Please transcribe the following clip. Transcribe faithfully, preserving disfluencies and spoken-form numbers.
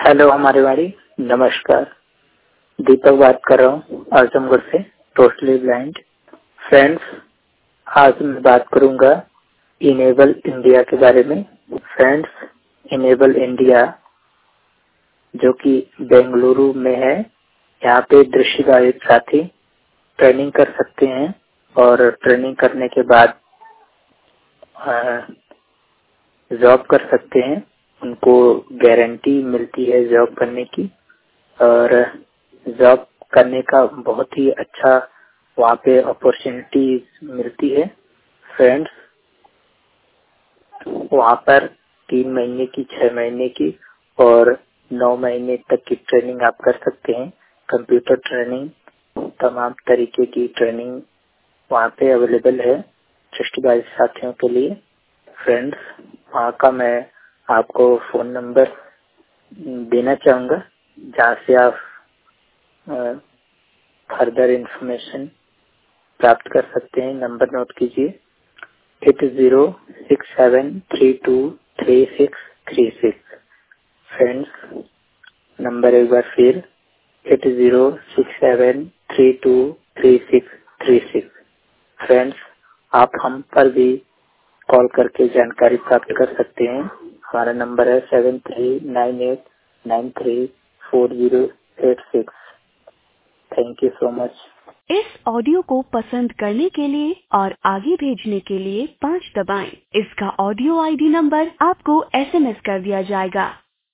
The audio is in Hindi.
हेलो हमारे वाड़ी, नमस्कार। दीपक बात कर रहा हूँ आजमगढ़ से, टोटली ब्लाइंड। फ्रेंड्स, आज मैं बात करूंगा इनेबल इंडिया के बारे में। फ्रेंड्स, इनेबल इंडिया जो कि बेंगलुरु में है, यहाँ पे दृष्टिबाधित साथी ट्रेनिंग कर सकते हैं और ट्रेनिंग करने के बाद जॉब कर सकते हैं। उनको गारंटी मिलती है जॉब करने की और जॉब करने का बहुत ही अच्छा वहाँ पे अपॉर्चुनिटी मिलती है। फ्रेंड्स, वहाँ पर तीन महीने की, छह महीने की और नौ महीने तक की ट्रेनिंग आप कर सकते हैं। कंप्यूटर ट्रेनिंग, तमाम तरीके की ट्रेनिंग वहाँ पे अवेलेबल है दृष्टिबाधित साथियों के लिए। फ्रेंड्स, वहाँ का मैं आपको फोन नंबर देना चाहूँगा जहाँ से आप फर्दर इंफॉर्मेशन प्राप्त कर सकते हैं। नंबर नोट कीजिए, eight zero six seven three two three six three six. Friends, number एक बार फिर, eight zero six seven three two three six three six. Friends, आप हम पर भी कॉल करके जानकारी प्राप्त कर सकते हैं। हमारा नंबर है seven three nine eight nine three four zero eight six. Thank you so much. इस ऑडियो को पसंद करने के लिए और आगे भेजने के लिए पाँच दबाएं। इसका ऑडियो आईडी नंबर आपको एसएमएस कर दिया जाएगा।